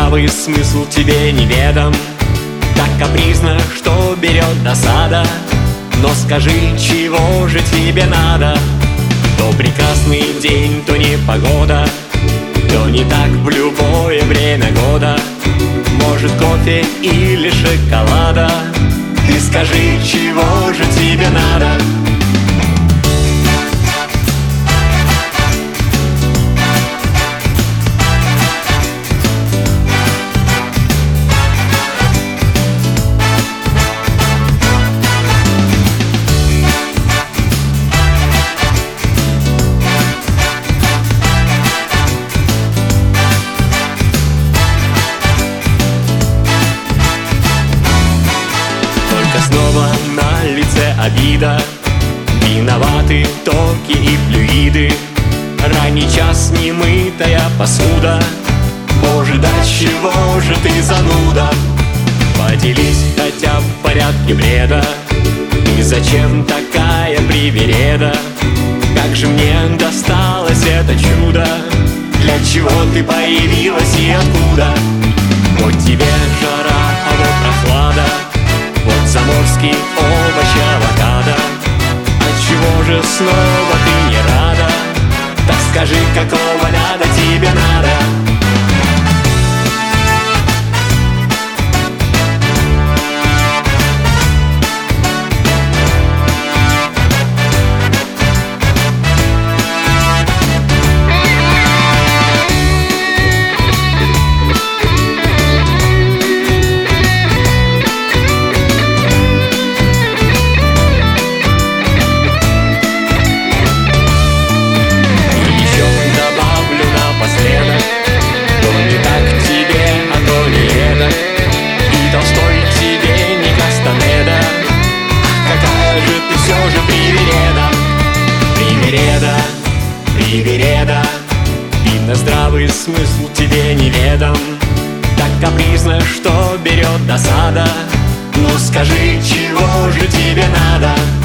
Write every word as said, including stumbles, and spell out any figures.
здравый смысл тебе неведом. Так капризно, что берет досада. Но скажи, чего же тебе надо? То прекрасный день, то непогода, то не так в любое время года. Может, кофе или шоколада? Ты скажи, чего же тебе надо? Снова на лице обида, виноваты токи и флюиды. Ранний час, немытая посуда. Боже, до чего же ты зануда? Поделись хотя в порядке бреда. И зачем такая привереда? Как же мне досталось это чудо? Для чего ты появилась и откуда? Вот тебе жара, а вот прохлада. Вот заморский овощ, авокадо. Отчего же снова ты не рада? Так скажи, какого ляда тебе надо? Привереда, видно, здравый смысл тебе неведом. Так капризно, что берет досада. Ну скажи, чего же тебе надо?